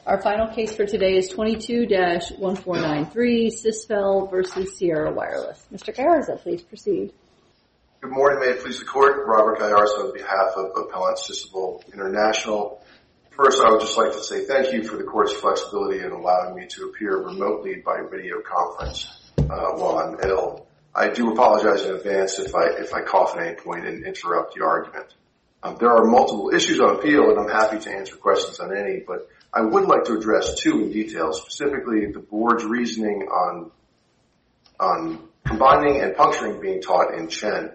Our final case for today is 22-1493, Sisfel versus Sierra Wireless. Mr. Gallarza, please proceed. Good morning. May it please the Court. Robert Gallarza on behalf of Appellant Sisfel International. First, I would just like to say thank you for the Court's flexibility in allowing me to appear remotely by video conference while I'm ill. I do apologize in advance if I cough at any point and interrupt the argument. There are multiple issues on appeal, and I'm happy to answer questions on any, but I would like to address two in detail, specifically the Board's reasoning on combining and puncturing being taught in Chen.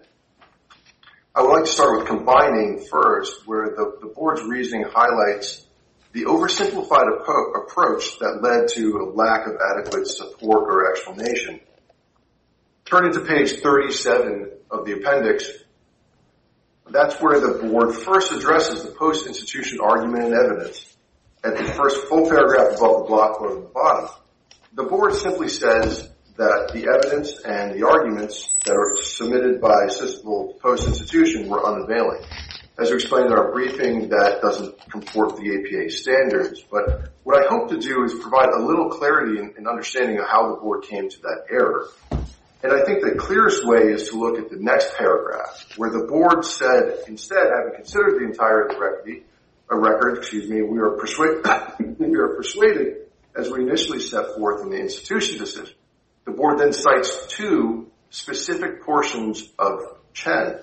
I would like to start with combining first, where the Board's reasoning highlights the oversimplified approach that led to a lack of adequate support or explanation. Turning to page 37 of the appendix, that's where the Board first addresses the post-institution argument and evidence. At the first full paragraph above the block quote at the bottom, the Board simply says that the evidence and the arguments that are submitted by Sisfel post-institution were unavailing. As we explained in our briefing, that doesn't comport the APA standards, but what I hope to do is provide a little clarity in understanding of how the Board came to that error. And I think the clearest way is to look at the next paragraph, where the Board said, instead, having considered the entire record, we are persuaded, as we initially set forth in the institution decision. The Board then cites two specific portions of Chen.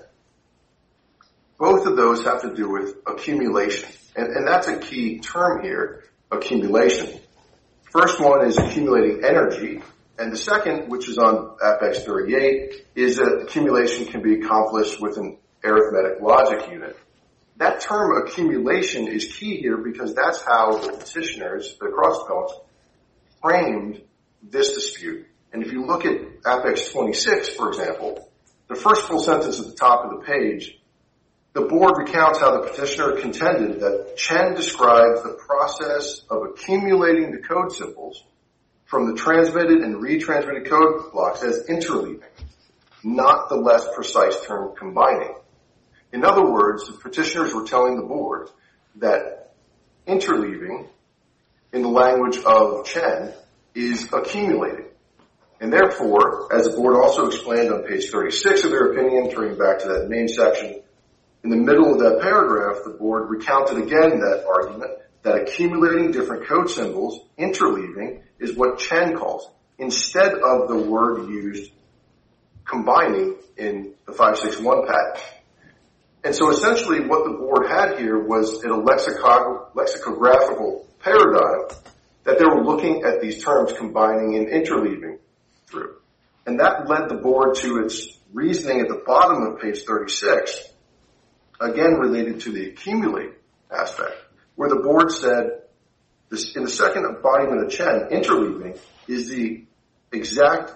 Both of those have to do with accumulation. And that's a key term here, accumulation. First one is accumulating energy. And the second, which is on Apex 38, is that accumulation can be accomplished with an arithmetic logic unit. That term accumulation is key here because that's how the petitioners, the cross-appellants, framed this dispute. And if you look at Apex 26, for example, the first full sentence at the top of the page, the Board recounts how the petitioner contended that Chen describes the process of accumulating the code symbols from the transmitted and retransmitted code blocks as interleaving, not the less precise term combining. In other words, the petitioners were telling the Board that interleaving, in the language of Chen, is accumulating. And therefore, as the Board also explained on page 36 of their opinion, turning back to that main section, in the middle of that paragraph, the Board recounted again that argument that accumulating different code symbols, interleaving, is what Chen calls it, instead of the word used combining in the 561 patent. And so essentially what the Board had here was in a lexicographical paradigm that they were looking at these terms combining and interleaving through. And that led the Board to its reasoning at the bottom of page 36, again related to the accumulate aspect, where the Board said, in the second embodiment of Chen, interleaving is the exact,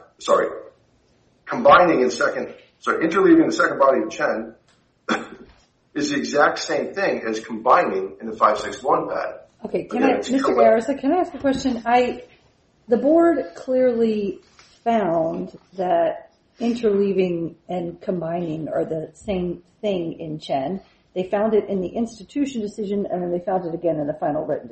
interleaving in the second body of Chen is the exact same thing as combining in the 561 patent. Okay, Mr. Gallarza, can I ask a question? The Board clearly found that interleaving and combining are the same thing in Chen. They found it in the institution decision, and then they found it again in the final written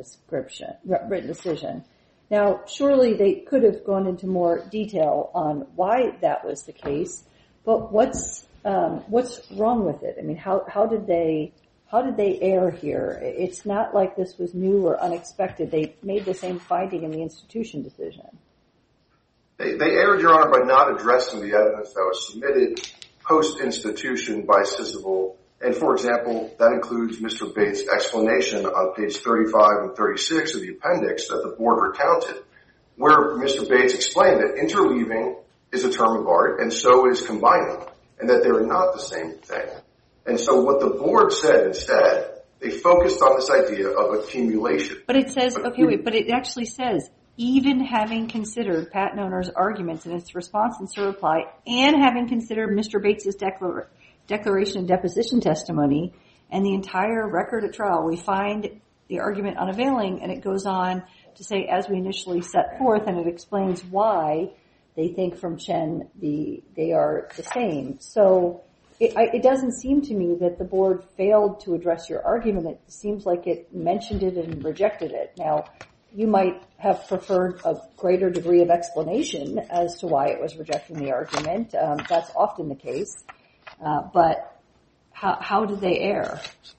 decision. Now, surely they could have gone into more detail on why that was the case, but what's wrong with it? I mean, how did they err here? It's not like this was new or unexpected. They made the same finding in the institution decision. They erred, Your Honor, by not addressing the evidence that was submitted post-institution by Sisfel. And for example, that includes Mr. Bates' explanation on page 35 and 36 of the appendix that the Board recounted, where Mr. Bates explained that interleaving is a term of art and so is combining, and that they're not the same thing. And so what the Board said instead, they focused on this idea of accumulation. But it says, but it actually says, even having considered patent owner's arguments in its response and reply, and having considered Mr. Bates' declaration and deposition testimony and the entire record at trial, we find the argument unavailing, and it goes on to say, as we initially set forth, and it explains why they think from Chen they are the same. So it doesn't seem to me that the Board failed to address your argument. It seems like it mentioned it and rejected it. Now, you might have preferred a greater degree of explanation as to why it was rejecting the argument. That's often the case. But how did they err?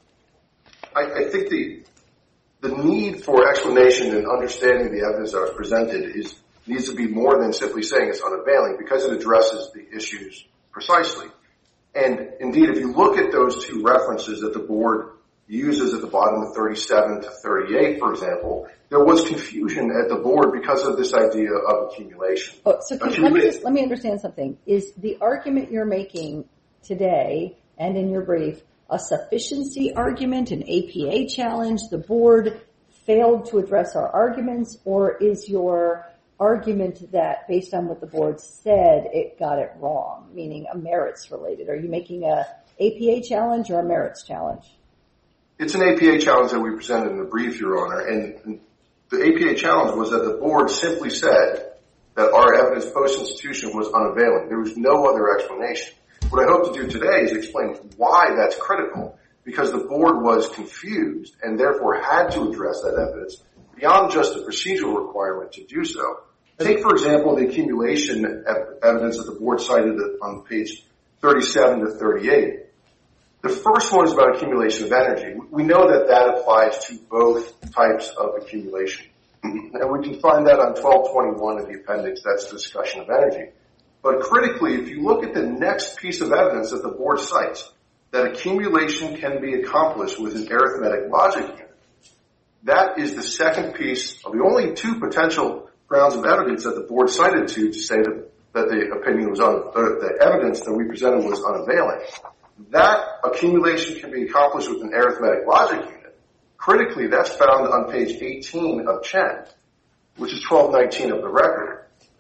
I think the need for explanation and understanding the evidence that was presented needs to be more than simply saying it's unavailing, because it addresses the issues precisely. And indeed, if you look at those two references that the board uses at the bottom of 37 to 38, for example, there was confusion at the board because of this idea of accumulation. Let me understand something. Is the argument you're making today and in your brief a sufficiency argument, an APA challenge? The board failed to address our arguments, or is your argument that based on what the board said, it got it wrong, meaning a merits related? Are you making a APA challenge or a merits challenge? It's an APA challenge that we presented in the brief, Your Honor, and the APA challenge was that the board simply said that our evidence post-institution was unavailing. There was no other explanation. What I hope to do today is explain why that's critical, because the board was confused and therefore had to address that evidence beyond just the procedural requirement to do so. Take, for example, the accumulation evidence that the board cited on page 37 to 38. The first one is about accumulation of energy. We know that that applies to both types of accumulation. And we can find that on 1221 of the appendix. That's the discussion of energy. But critically, if you look at the next piece of evidence that the board cites, that accumulation can be accomplished with an arithmetic logic unit, that is the second piece of the only two potential grounds of evidence that the board cited to say that the opinion was the evidence that we presented was unavailing. That accumulation can be accomplished with an arithmetic logic unit. Critically, that's found on page 18 of Chen, which is 1219 of the record.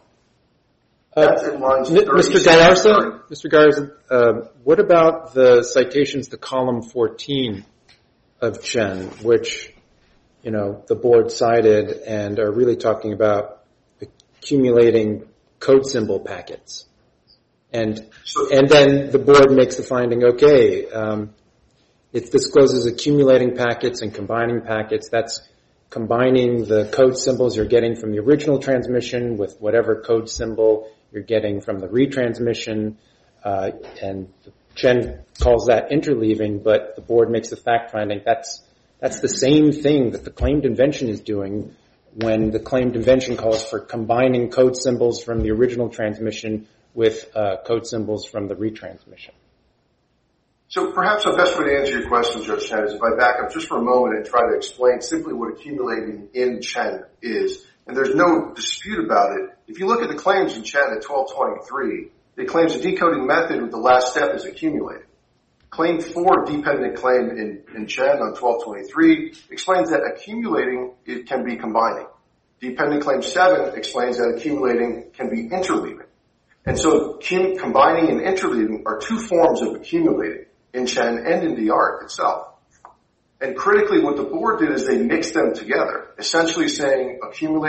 That's in lines 37. Mr. Garza, what about the citations to column 14 of Chen, which, the board cited and are really talking about accumulating code symbol packets? And then the board makes the finding, it discloses accumulating packets and combining packets. That's combining the code symbols you're getting from the original transmission with whatever code symbol you're getting from the retransmission. And Chen calls that interleaving, but the board makes the fact finding that's the same thing that the claimed invention is doing when the claimed invention calls for combining code symbols from the original transmission with code symbols from the retransmission. So perhaps the best way to answer your question, Judge Chen, is if I back up just for a moment and try to explain simply what accumulating in Chen is. And there's no dispute about it. If you look at the claims in Chen at 1223, it claims a decoding method with the last step is accumulating. Claim 4, dependent claim in Chen on 1223, explains that accumulating it can be combining. Dependent claim 7 explains that accumulating can be interleaving. And so combining and interleaving are two forms of accumulating in Chen and in the art itself. And critically, what the board did is they mixed them together, essentially saying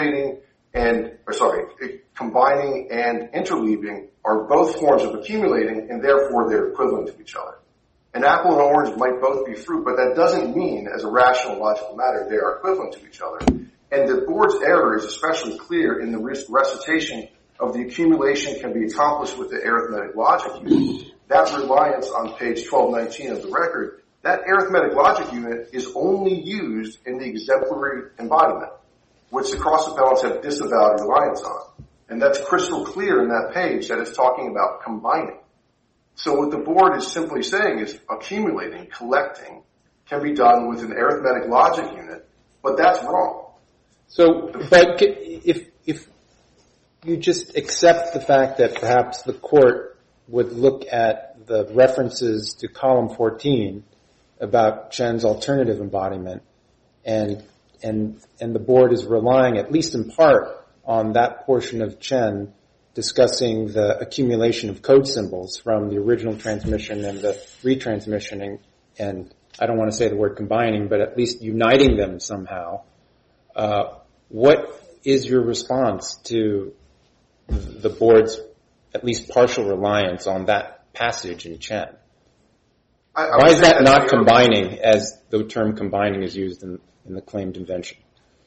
combining and interleaving are both forms of accumulating, and therefore they're equivalent to each other. An apple and orange might both be fruit, but that doesn't mean, as a rational, logical matter, they are equivalent to each other. And the board's error is especially clear in the recitation of the accumulation can be accomplished with the arithmetic logic unit. That reliance on page 1219 of the record, that arithmetic logic unit is only used in the exemplary embodiment, which the cross appellants have disavowed reliance on. And that's crystal clear in that page that it's talking about combining. So what the board is simply saying is accumulating, collecting, can be done with an arithmetic logic unit, but that's wrong. So, but if you just accept the fact that perhaps the court would look at the references to column 14 about Chen's alternative embodiment, and the board is relying, at least in part, on that portion of Chen discussing the accumulation of code symbols from the original transmission and the retransmission, and I don't want to say the word combining, but at least uniting them somehow. What is your response to the board's at least partial reliance on that passage in Chen? Why is that not combining, as the term combining is used in the claimed invention?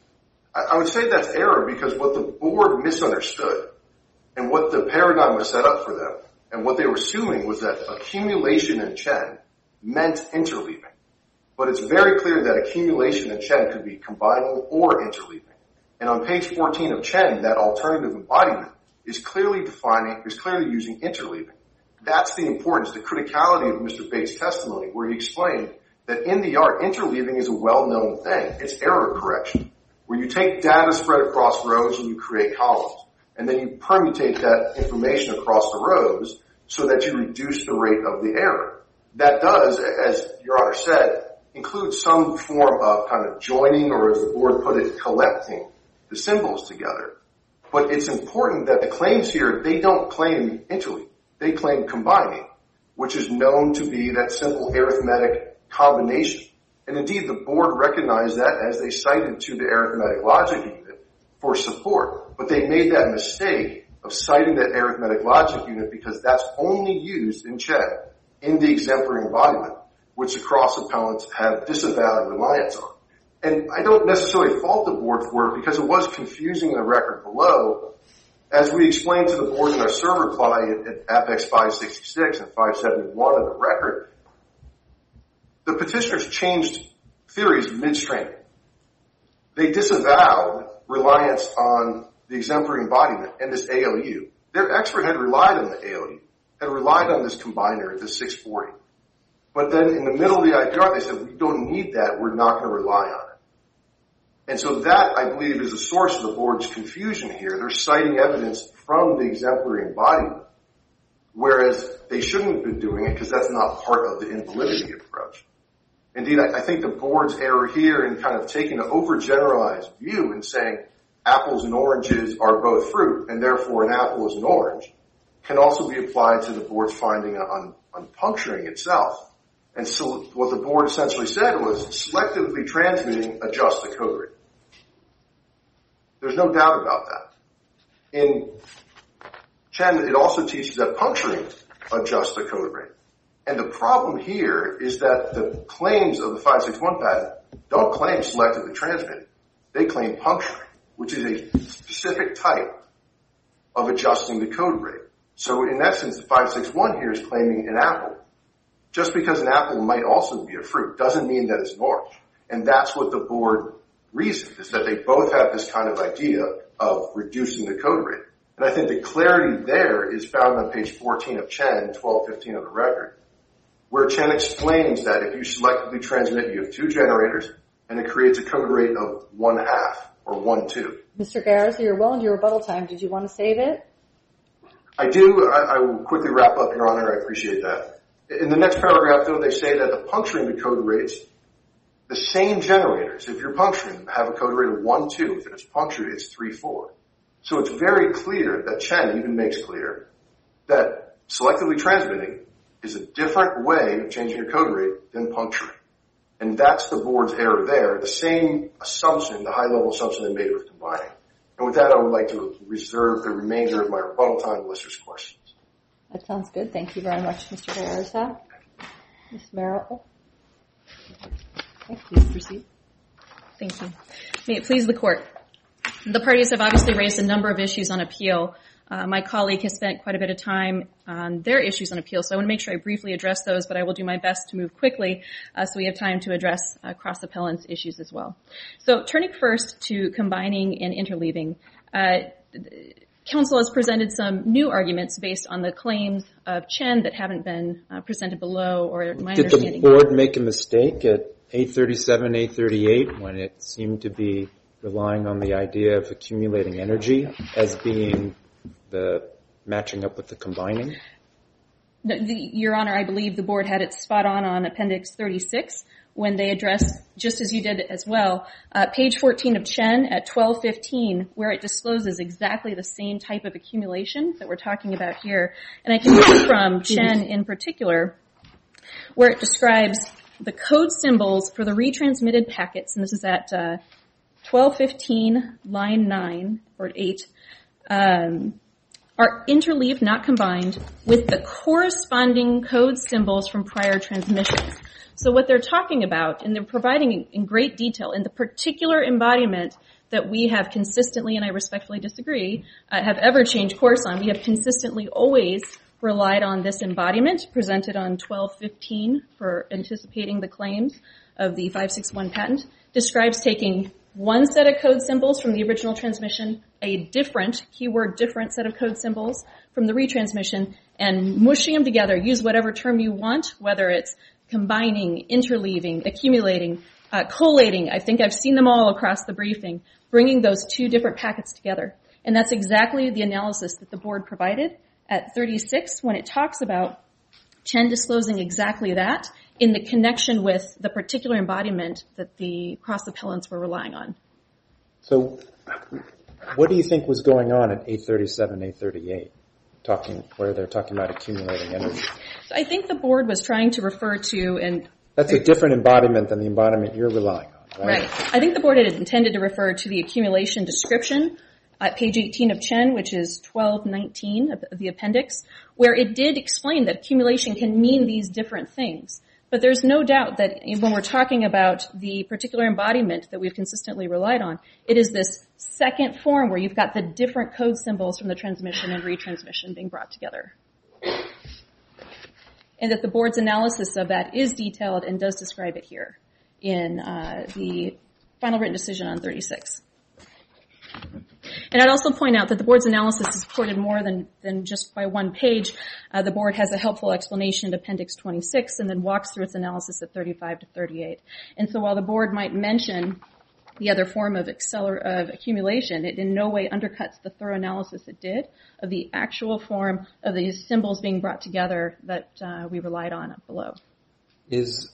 I would say that's error because what the board misunderstood and what the paradigm was set up for them and what they were assuming was that accumulation in Chen meant interleaving. But it's very clear that accumulation in Chen could be combining or interleaving. And on page 14 of Chen, that alternative embodiment is clearly using interleaving. That's the importance, the criticality of Mr. Bates' testimony, where he explained that in the art, interleaving is a well-known thing. It's error correction, where you take data spread across rows and you create columns. And then you permutate that information across the rows so that you reduce the rate of the error. That does, as Your Honor said, include some form of kind of joining, or as the board put it, collecting the symbols together. But it's important that the claims here, they don't claim interleaving. They claim combining, which is known to be that simple arithmetic combination. And indeed, the board recognized that as they cited to the arithmetic logic unit for support. But they made that mistake of citing that arithmetic logic unit because that's only used in Chen in the exemplary embodiment, which the cross appellants have disavowed reliance on. And I don't necessarily fault the board for it because it was confusing in the record below. As we explained to the board in our server reply at Apex 566 and 571 of the record, the petitioners changed theories midstream. They disavowed reliance on the exemplary embodiment and this ALU. Their expert had relied on the ALU, had relied on this combiner, this 640. But then in the middle of the IPR, they said, we don't need that, we're not going to rely on it. And so that, I believe, is a source of the board's confusion here. They're citing evidence from the exemplary embodiment, whereas they shouldn't have been doing it because that's not part of the invalidity approach. Indeed, I think the board's error here in kind of taking an overgeneralized view and saying apples and oranges are both fruit, and therefore an apple is an orange, can also be applied to the board's finding on puncturing itself. And so what the board essentially said was selectively transmitting adjusts the code rate. There's no doubt about that. In Chen, it also teaches that puncturing adjusts the code rate. And the problem here is that the claims of the 561 patent don't claim selectively transmitting. They claim puncturing, which is a specific type of adjusting the code rate. So in essence, the 561 here is claiming an apple. Just because an apple might also be a fruit doesn't mean that it's an orange. And that's what the board reasoned, is that they both have this kind of idea of reducing the code rate. And I think the clarity there is found on page 14 of Chen, 1215 of the record, where Chen explains that if you selectively transmit, you have two generators, and it creates a code rate of 1/2 or 1/2. Mr. Garza, you're well into your rebuttal time. Did you want to save it? I do. I will quickly wrap up, Your Honor. I appreciate that. In the next paragraph, though, they say that the puncturing the code rates, the same generators, if you're puncturing, have a code rate of 1/2. If it's punctured, it's 3/4. So it's very clear that Chen even makes clear that selectively transmitting is a different way of changing your code rate than puncturing. And that's the board's error there. The same assumption, the high-level assumption they made with combining. And with that, I would like to reserve the remainder of my rebuttal time unless there's questions. That sounds good. Thank you very much, Mr. Garza. Ms. Merrill. Please proceed. Thank you. May it please the court. The parties have obviously raised a number of issues on appeal. My colleague has spent quite a bit of time on their issues on appeal, so I want to make sure I briefly address those, but I will do my best to move quickly so we have time to address cross-appellants issues as well. So turning first to combining and interleaving, counsel has presented some new arguments based on the claims of Chen that haven't been presented below, or my understanding. Did the board make a mistake at 837, 838 when it seemed to be relying on the idea of accumulating energy as being the matching up with the combining? No, Your Honor, I believe the board had it spot on Appendix 36 when they addressed, just as you did as well, page 14 of Chen at 1215, where it discloses exactly the same type of accumulation that we're talking about here. And I can read from Chen in particular, where it describes the code symbols for the retransmitted packets, and this is at 1215, line 9, or 8, are interleaved, not combined, with the corresponding code symbols from prior transmissions. So what they're talking about, and they're providing in great detail, in the particular embodiment that we have consistently, and I respectfully disagree, have ever changed course on. We have consistently always relied on this embodiment presented on 1215 for anticipating the claims of the 561 patent. Describes taking one set of code symbols from the original transmission, a different, keyword different set of code symbols from the retransmission, and mushing them together. Use whatever term you want, whether it's combining, interleaving, accumulating, collating. I think I've seen them all across the briefing, bringing those two different packets together. And that's exactly the analysis that the board provided at 36 when it talks about Chen disclosing exactly that in the connection with the particular embodiment that the cross appellants were relying on. So what do you think was going on at 837, 838, where they're talking about accumulating energy? So I think the board was trying to refer to, and that's a different embodiment than the embodiment you're relying on, right? Right. I think the board had intended to refer to the accumulation description at page 18 of Chen, which is 1219 of the appendix, where it did explain that accumulation can mean these different things. But there's no doubt that when we're talking about the particular embodiment that we've consistently relied on, it is this second form where you've got the different code symbols from the transmission and retransmission being brought together. And that the board's analysis of that is detailed and does describe it here in the final written decision on 36. And I'd also point out that the board's analysis is supported more than just by one page. The board has a helpful explanation in Appendix 26 and then walks through its analysis at 35 to 38. And so while the board might mention the other form of accumulation, it in no way undercuts the thorough analysis it did of the actual form of these symbols being brought together that we relied on up below. Is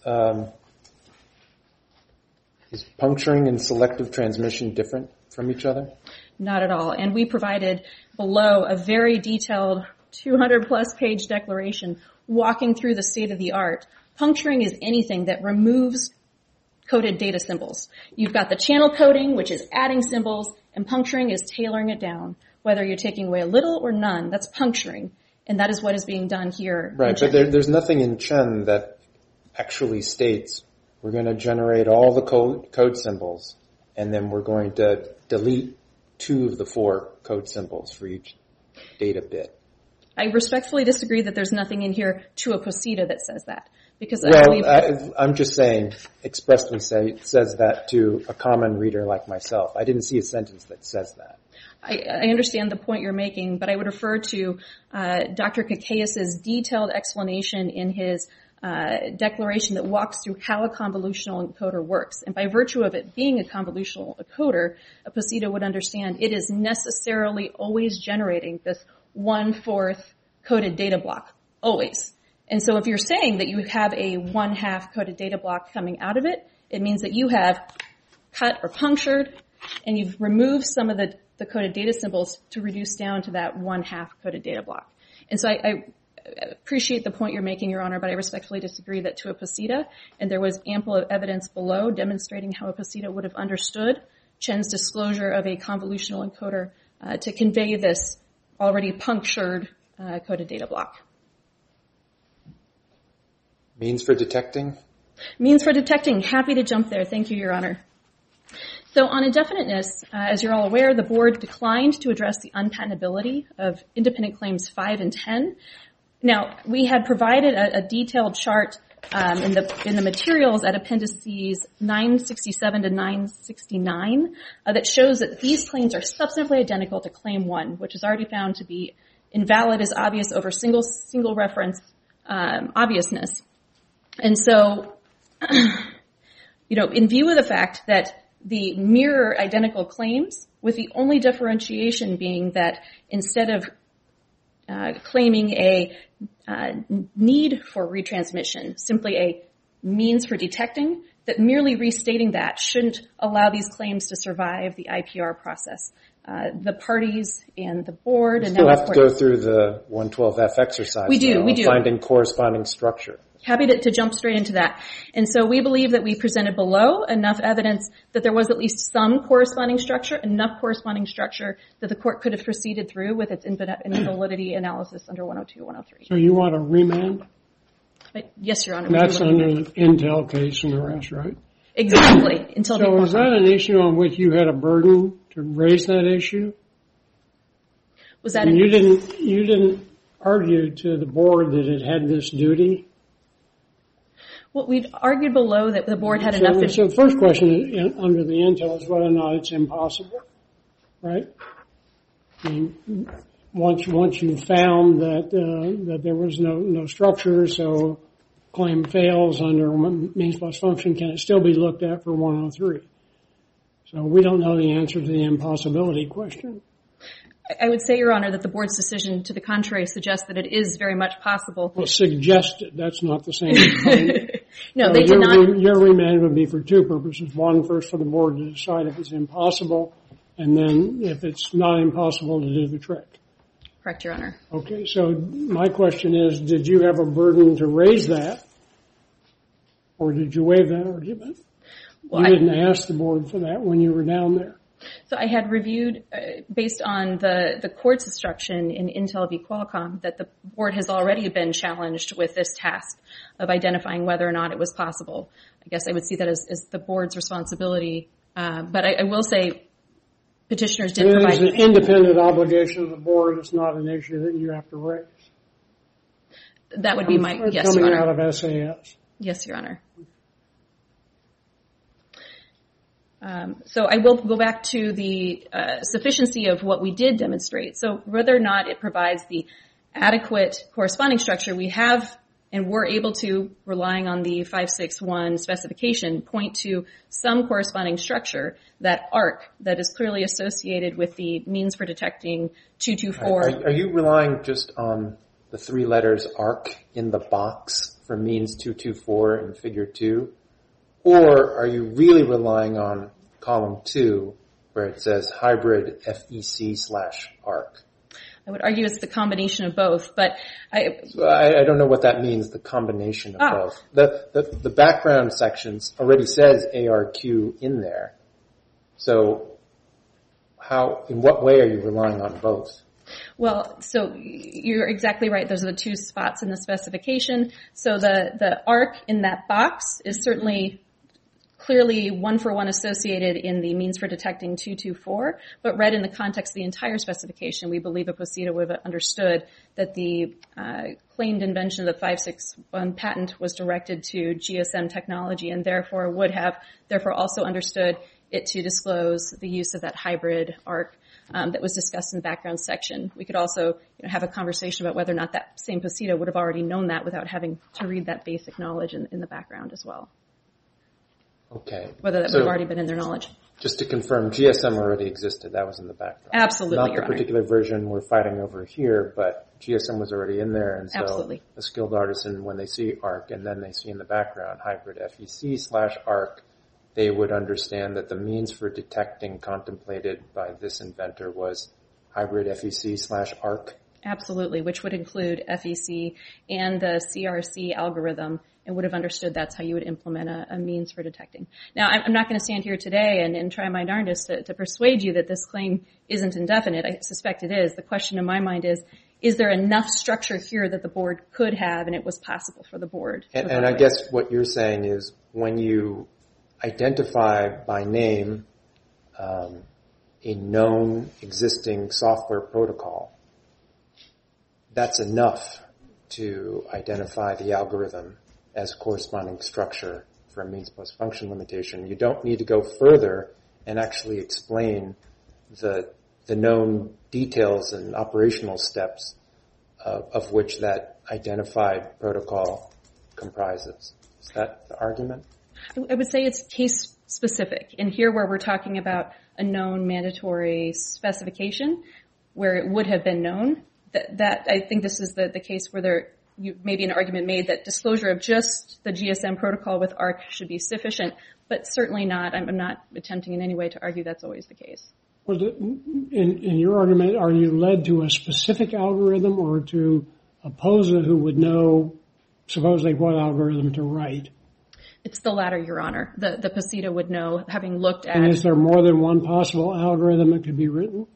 puncturing and selective transmission different from each other? Not at all. And we provided below a very detailed 200-plus page declaration walking through the state of the art. Puncturing is anything that removes coded data symbols. You've got the channel coding, which is adding symbols, and puncturing is tailoring it down. Whether you're taking away a little or none, that's puncturing. And that is what is being done here. Right, but there's nothing in Chen that actually states we're going to generate all the code symbols and then we're going to delete 2 of the 4 code symbols for each data bit. I respectfully disagree that there's nothing in here to a POSITA that says that. Because I'm just saying, expressly says that to a common reader like myself. I didn't see a sentence that says that. I understand the point you're making, but I would refer to Dr. Kakais's detailed explanation in his declaration that walks through how a convolutional encoder works. And by virtue of it being a convolutional encoder, a POSITA would understand it is necessarily always generating this 1/4 coded data block. Always. And so if you're saying that you have a 1/2 coded data block coming out of it, it means that you have cut or punctured and you've removed some of the coded data symbols to reduce down to that 1/2 coded data block. And so I appreciate the point you're making, Your Honor, but I respectfully disagree that to a POSITA, and there was ample evidence below demonstrating how a POSITA would have understood Chen's disclosure of a convolutional encoder to convey this already punctured coded data block. Means for detecting? Means for detecting. Happy to jump there. Thank you, Your Honor. So on indefiniteness, as you're all aware, the board declined to address the unpatentability of independent claims 5 and 10. Now, we had provided a detailed chart in the materials at appendices 967 to 969 that shows that these claims are substantively identical to Claim 1, which is already found to be invalid as obvious over single reference obviousness. And so, in view of the fact that the mirror identical claims, with the only differentiation being that instead of claiming a need for retransmission, simply a means for detecting, that merely restating that shouldn't allow these claims to survive the IPR process. The parties and the board and still have to go through the 112F exercise. We do. Finding corresponding structure. Happy to jump straight into that. And so we believe that we presented below enough evidence that there was at least some corresponding structure, enough corresponding structure that the court could have proceeded through with its invalidity analysis under 102, 103. So you want a remand? Yes, Your Honor. And that's under the Intel case and the rest, right? Exactly. Until So is that an issue on which you had a burden to raise that issue? Was that And you didn't argue to the board that it had this duty? Well, we'd argued below that the board had enough. So the first question under the intel is whether or not it's impossible, right? I mean, once you found that there was no structure, so claim fails under means plus function, can it still be looked at for 103? So we don't know the answer to the impossibility question. I would say, Your Honor, that the board's decision to the contrary suggests that it is very much possible. Well, suggested. That's not the same thing. No, they did not. Your remand would be for two purposes. One, first for the board to decide if it's impossible, and then if it's not impossible to do the trick. Correct, Your Honor. Okay, so my question is, did you have a burden to raise that, or did you waive that argument? Well, you didn't ask the board for that when you were down there. So I had reviewed, based on the court's instruction in Intel v. Qualcomm, that the board has already been challenged with this task of identifying whether or not it was possible. I guess I would see that as the board's responsibility. But I will say petitioners did provide... It is an independent obligation of the board. It's not an issue that you have to raise. That would be my... Yes, Your Coming Honor. out of SAS. Yes, Your Honor. So I will go back to the sufficiency of what we did demonstrate. So whether or not it provides the adequate corresponding structure, we have and were able to, relying on the 561 specification, point to some corresponding structure, that ARC, that is clearly associated with the means for detecting 224. Are you relying just on the three letters ARC in the box for means 224 in figure 2? Or are you really relying on column 2 where it says hybrid FEC/ARC? I would argue it's the combination of both, but I don't know what that means, the combination of both. The background sections already says ARQ in there. So in what way are you relying on both? Well, so you're exactly right. Those are the two spots in the specification. So the ARC in that box is certainly clearly one-for-one associated in the means for detecting 224, but read in the context of the entire specification, we believe a POSITA would have understood that the claimed invention of the 561 patent was directed to GSM technology and therefore would have also understood it to disclose the use of that hybrid ARC that was discussed in the background section. We could also have a conversation about whether or not that same POSITA would have already known that without having to read that basic knowledge in the background as well. Okay. Whether that would have already been in their knowledge. Just to confirm, GSM already existed. That was in the background. Absolutely, Not Your the Honor. particular version we're fighting over here, but GSM was already in there. And so Absolutely. a skilled artisan, when they see ARC and then they see in the background hybrid FEC/ARC, they would understand that the means for detecting contemplated by this inventor was hybrid FEC/ARC. Absolutely, which would include FEC and the CRC algorithm, and would have understood that's how you would implement a means for detecting. Now, I'm not going to stand here today and try my darndest to persuade you that this claim isn't indefinite. I suspect it is. The question in my mind is there enough structure here that the board could have and it was possible for the board? And I guess what you're saying is when you identify by name a known existing software protocol, that's enough to identify the algorithm as corresponding structure for a means plus function limitation. You don't need to go further and actually explain the known details and operational steps of which that identified protocol comprises. Is that the argument? I would say it's case specific. And here where we're talking about a known mandatory specification where it would have been known, that I think this is the case where there may be an argument made that disclosure of just the GSM protocol with ARC should be sufficient, but certainly not. I'm not attempting in any way to argue that's always the case. Was it, in your argument, are you led to a specific algorithm or to a POSA who would know supposedly what algorithm to write? It's the latter, Your Honor. The POSITA would know, having looked at... And is there more than one possible algorithm that could be written?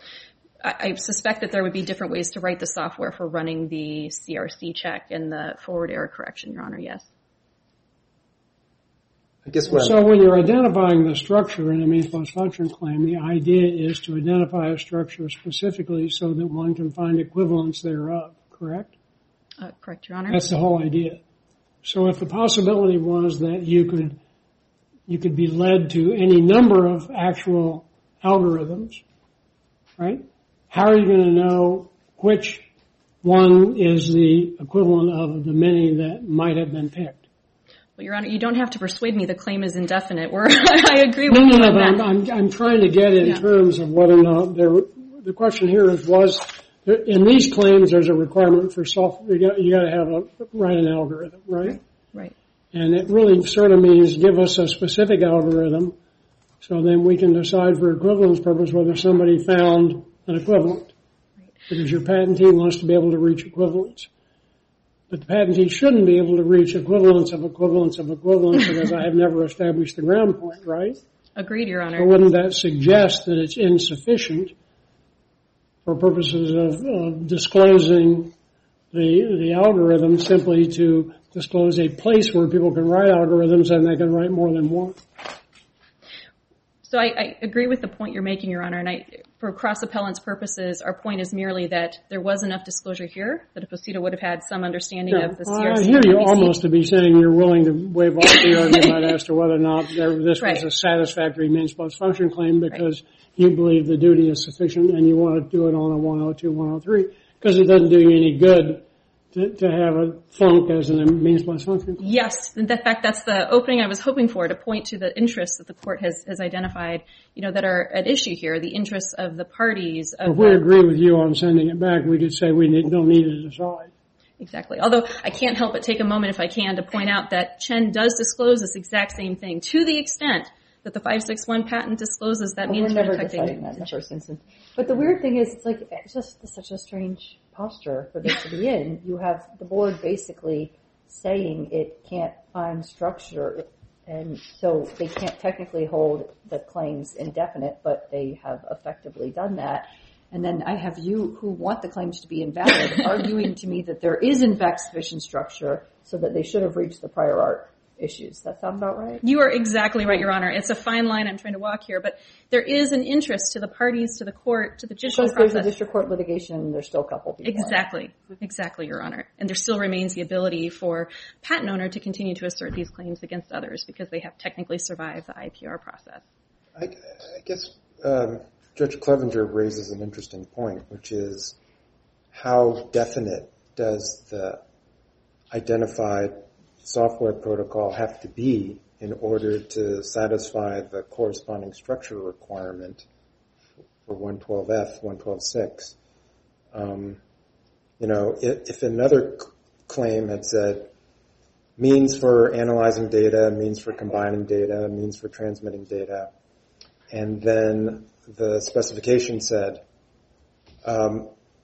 I suspect that there would be different ways to write the software for running the CRC check and the forward error correction, Your Honor, yes. I guess what So when you're identifying the structure in a means plus function claim, the idea is to identify a structure specifically so that one can find equivalence thereof, correct? Correct, Your Honor. That's the whole idea. So if the possibility was that you could be led to any number of actual algorithms, right? How are you going to know which one is the equivalent of the many that might have been picked? Well, Your Honor, you don't have to persuade me the claim is indefinite. I agree with you on that. I'm trying to get in terms of whether or not the question here was in these claims there's a requirement for software. You got to write an algorithm, right? Right. And it really sort of means give us a specific algorithm so then we can decide for equivalence purpose whether somebody found an equivalent. Right. Because your patentee wants to be able to reach equivalence. But the patentee shouldn't be able to reach equivalence of equivalence of equivalence because I have never established the ground point, right? Agreed, Your Honor. So wouldn't that suggest that it's insufficient for purposes of disclosing the algorithm simply to disclose a place where people can write algorithms and they can write more than one? So I agree with the point you're making, Your Honor, and for cross-appellant's purposes, our point is merely that there was enough disclosure here that a POSITA would have had some understanding of the CRC. I hear you almost to be saying you're willing to waive off the argument as to whether or not this was a satisfactory means plus function claim because you believe the duty is sufficient and you want to do it on a 102, 103 because it doesn't do you any good to have a flunk as a means plus function. Yes, in fact, that's the opening I was hoping for, to point to the interests that the court has identified, that are at issue here, the interests of the parties. If we agree with you on sending it back, we could say we don't need to decide. Exactly. Although I can't help but take a moment, if I can, to point out that Chen does disclose this exact same thing to the extent that the 561 patent discloses that means we're never deciding that in the first instance. But the weird thing is, it's just such a strange posture for this to be in. You have the board basically saying it can't find structure, and so they can't technically hold the claims indefinite, but they have effectively done that. And then I have you who want the claims to be invalid arguing to me that there is in fact sufficient structure so that they should have reached the prior art issues. That sound about right? You are exactly right, Your Honor. It's a fine line I'm trying to walk here, but there is an interest to the parties, to the court, to the judicial process. Because there's a district court litigation, there's still a couple people. Exactly, Your Honor. And there still remains the ability for patent owner to continue to assert these claims against others because they have technically survived the IPR process. I guess Judge Clevenger raises an interesting point, which is how definite does the identified software protocol have to be in order to satisfy the corresponding structure requirement for 112F, 112.6. If another claim had said means for analyzing data, means for combining data, means for transmitting data, and then the specification said a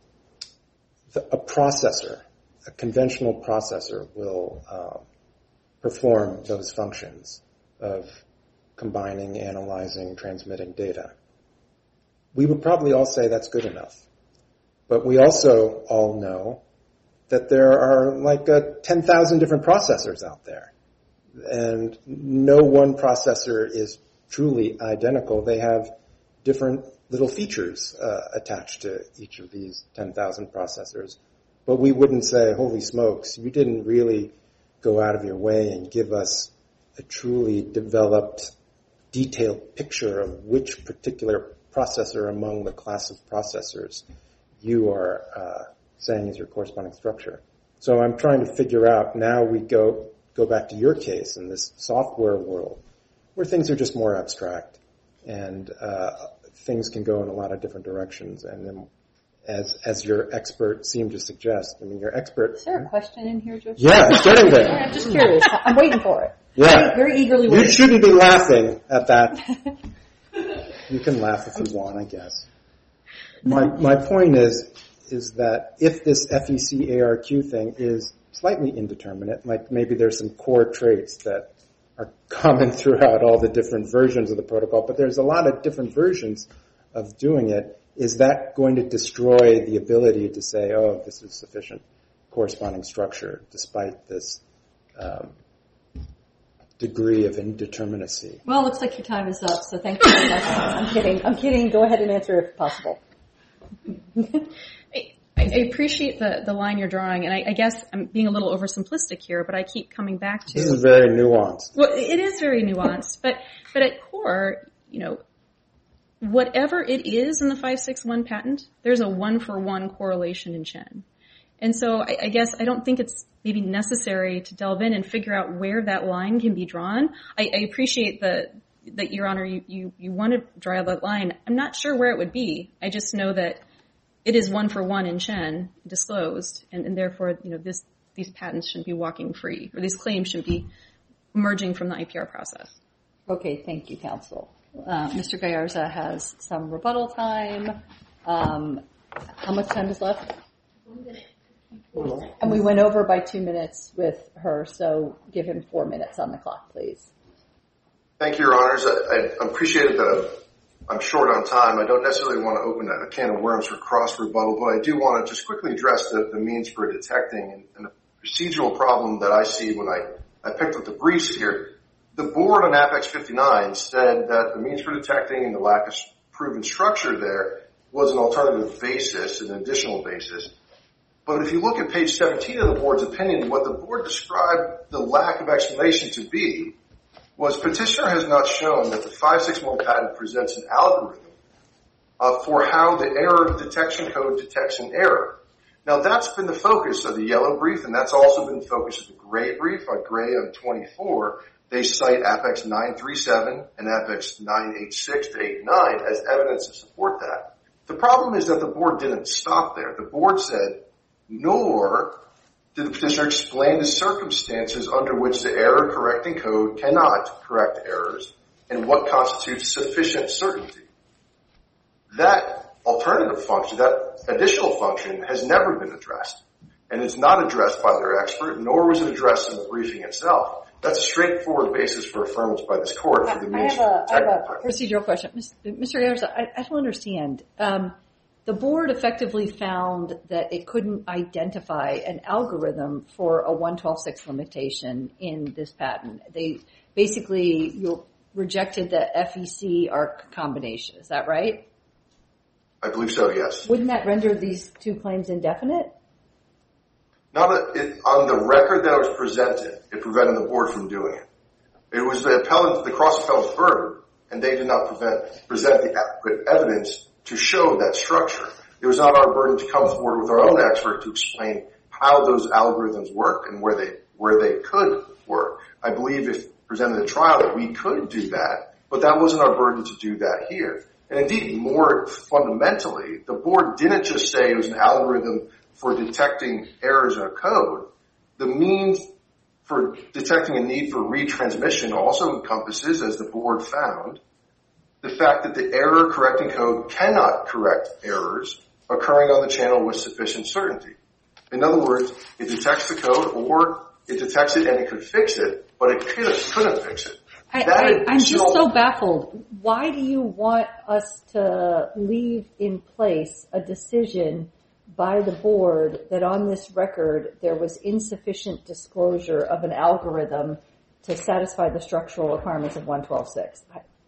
processor, a conventional processor will perform those functions of combining, analyzing, transmitting data. We would probably all say that's good enough. But we also all know that there are 10,000 different processors out there. And no one processor is truly identical. They have different little features attached to each of these 10,000 processors. But we wouldn't say, holy smokes, you didn't really go out of your way and give us a truly developed, detailed picture of which particular processor among the class of processors you are saying is your corresponding structure. So I'm trying to figure out, now we go back to your case in this software world, where things are just more abstract and things can go in a lot of different directions. And then as your expert seemed to suggest, your expert... Is there a question in here, Joseph? Yeah, it's getting there. I'm just curious. I'm waiting for it. Yeah. Very eagerly waiting. You shouldn't be laughing at that. You can laugh if you want, I guess. My point is that if this FEC ARQ thing is slightly indeterminate, like maybe there's some core traits that are common throughout all the different versions of the protocol, but there's a lot of different versions of doing it, is that going to destroy the ability to say, oh, this is sufficient corresponding structure, despite this degree of indeterminacy. Well, it looks like your time is up, so thank you very much. I'm kidding. Go ahead and answer if possible. I appreciate the line you're drawing, and I guess I'm being a little oversimplistic here, but I keep coming back to... This is very nuanced. Well, it is very nuanced, but at core, whatever it is in the 561 patent, there's a one-for-one correlation in Chen. And so I guess I don't think it's maybe necessary to delve in and figure out where that line can be drawn. I appreciate that, Your Honor, you want to draw that line. I'm not sure where it would be. I just know that it is one-for-one in Chen disclosed, and therefore, these patents shouldn't be walking free, or these claims shouldn't be emerging from the IPR process. Okay, thank you, counsel. Mr. Gallarza has some rebuttal time. How much time is left? 1 minute. And we went over by 2 minutes with her, so give him 4 minutes on the clock, please. Thank you, Your Honors. I appreciate it that I'm short on time. I don't necessarily want to open a can of worms for cross-rebuttal, but I do want to just quickly address the means for detecting and the procedural problem that I see when I picked up the briefs here. The board on Apex 59 said that the means for detecting and the lack of proven structure there was an alternative basis, an additional basis. But if you look at page 17 of the board's opinion, what the board described the lack of explanation to be was petitioner has not shown that the 561 patent presents an algorithm for how the error detection code detects an error. Now that's been the focus of the yellow brief, and that's also been the focus of the gray brief. On gray on 24, they cite Apex 937 and Apex 986 to 89 as evidence to support that. The problem is that the board didn't stop there. The board said, nor did the petitioner explain the circumstances under which the error correcting code cannot correct errors and what constitutes sufficient certainty. That alternative function, that additional function, has never been addressed. And it's not addressed by their expert, nor was it addressed in the briefing itself. That's a straightforward basis for affirmance by this court for the means I have a procedural question. Mr. Garza, I don't understand. The board effectively found that it couldn't identify an algorithm for a 112.6 limitation in this patent. They basically rejected the FEC ARC combination. Is that right? I believe so, yes. Wouldn't that render these two claims indefinite? On the record that was presented, it prevented the board from doing it. It was the cross-appellant's burden, and they did not present the adequate evidence to show that structure. It was not our burden to come forward with our own expert to explain how those algorithms work and where they could work. I believe if presented at trial that we could do that, but that wasn't our burden to do that here. And indeed, more fundamentally, the board didn't just say it was an algorithm for detecting errors in a code. The means for detecting a need for retransmission also encompasses, as the board found, the fact that the error correcting code cannot correct errors occurring on the channel with sufficient certainty. In other words, it detects the code, or it detects it and it could fix it, but it couldn't fix it. I'm just so baffled. Why do you want us to leave in place a decision by the board that on this record there was insufficient disclosure of an algorithm to satisfy the structural requirements of 112.6?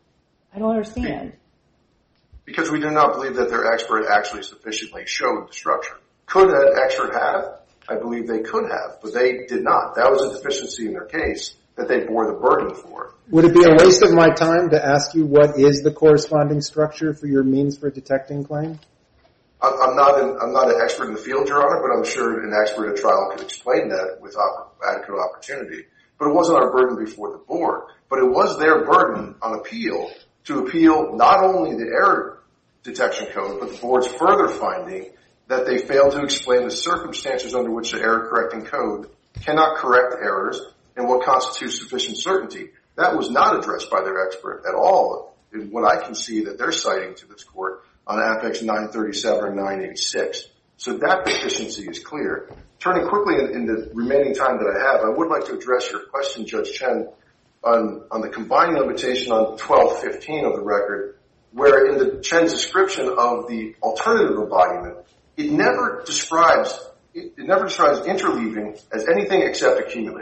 I don't understand. Because we do not believe that their expert actually sufficiently showed the structure. Could an expert have? I believe they could have, but they did not. That was a deficiency in their case that they bore the burden for. Would it be a waste of my time to ask you what is the corresponding structure for your means for detecting claim? I'm not an expert in the field, Your Honor, but I'm sure an expert at trial could explain that with adequate opportunity. But it wasn't our burden before the board. But it was their burden on appeal to appeal not only the error detection code, but the board's further finding that they failed to explain the circumstances under which the error correcting code cannot correct errors and what constitutes sufficient certainty. That was not addressed by their expert at all in what I can see that they're citing to this court on Apex 937 and 986. So that deficiency is clear. Turning quickly in the remaining time that I have, I would like to address your question, Judge Chen, on the combining limitation on 1215 of the record, where in the Chen's description of the alternative embodiment, it never describes interleaving as anything except accumulated.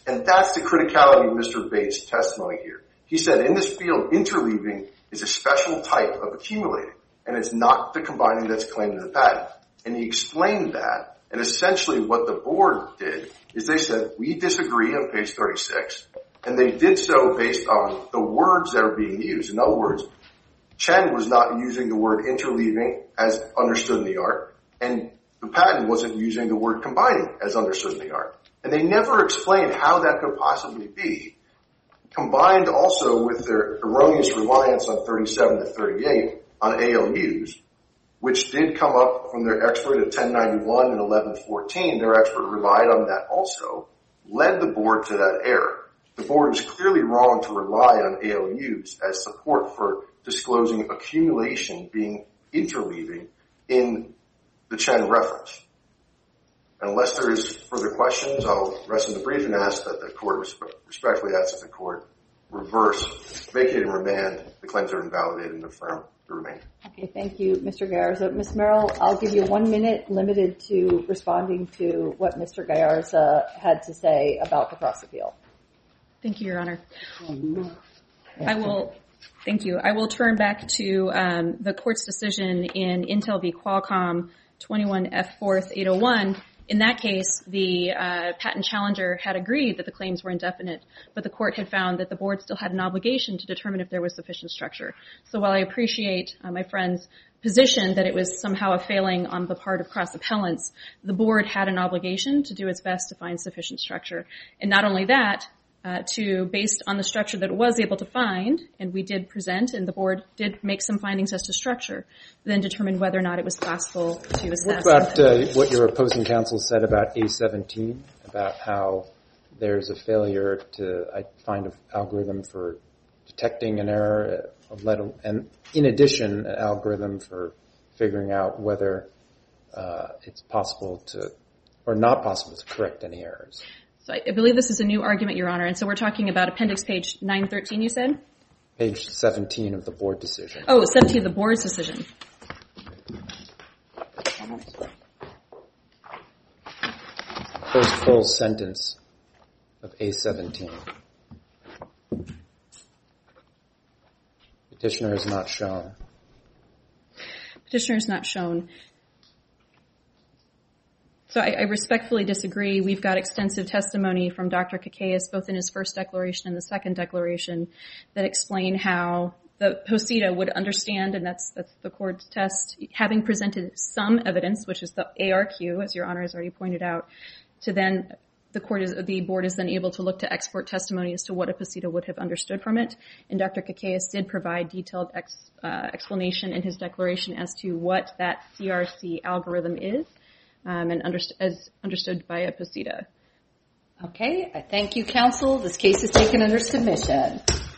And that's the criticality of Mr. Bates' testimony here. He said in this field, interleaving is a special type of accumulating, and it's not the combining that's claimed in the patent. And he explained that, and essentially what the board did is they said, we disagree on page 36, and they did so based on the words that are being used. In other words, Chen was not using the word interleaving as understood in the art, and the patent wasn't using the word combining as understood in the art. And they never explained how that could possibly be, combined also with their erroneous reliance on 37 to 38 on ALUs, which did come up from their expert at 1091 and 1114. Their expert relied on that also, led the board to that error. The board was clearly wrong to rely on ALUs as support for disclosing accumulation being interleaving in the Chen reference. Unless there is further questions, I'll rest in the brief and ask that the court respectfully ask that the court reverse, vacate and remand the claims are invalidated and affirm the remainder. Okay, thank you, Mr. Gallarza. Ms. Merrill, I'll give you 1 minute limited to responding to what Mr. Gallarza had to say about the cross appeal. Thank you, Your Honor. Thank you. I will turn back to the court's decision in Intel v. Qualcomm 21F4 801. In that case, the patent challenger had agreed that the claims were indefinite, but the court had found that the board still had an obligation to determine if there was sufficient structure. So while I appreciate my friend's position that it was somehow a failing on the part of cross appellants, the board had an obligation to do its best to find sufficient structure. And not only that, based on the structure that it was able to find, and we did present, and the board did make some findings as to structure, then determine whether or not it was possible to assess. What about what your opposing counsel said about A17, about how there's a failure to find an algorithm for detecting an error, and in addition, an algorithm for figuring out whether it's possible to, or not possible to correct any errors? So I believe this is a new argument, Your Honor, and so we're talking about appendix page 913, you said? Page 17 of the board decision. Oh, 17 of the board's decision. First full sentence of A17. Petitioner is not shown. Petitioner is not shown. So I respectfully disagree. We've got extensive testimony from Dr. Kakaeus, both in his first declaration and the second declaration, that explain how the POSITA would understand, and that's the court's test, having presented some evidence, which is the ARQ, as Your Honor has already pointed out, to then the board is then able to look to export testimony as to what a POSITA would have understood from it. And Dr. Kakaeus did provide detailed explanation in his declaration as to what that CRC algorithm is. And as understood by a POSITA. Okay, I thank you, counsel. This case is taken under submission.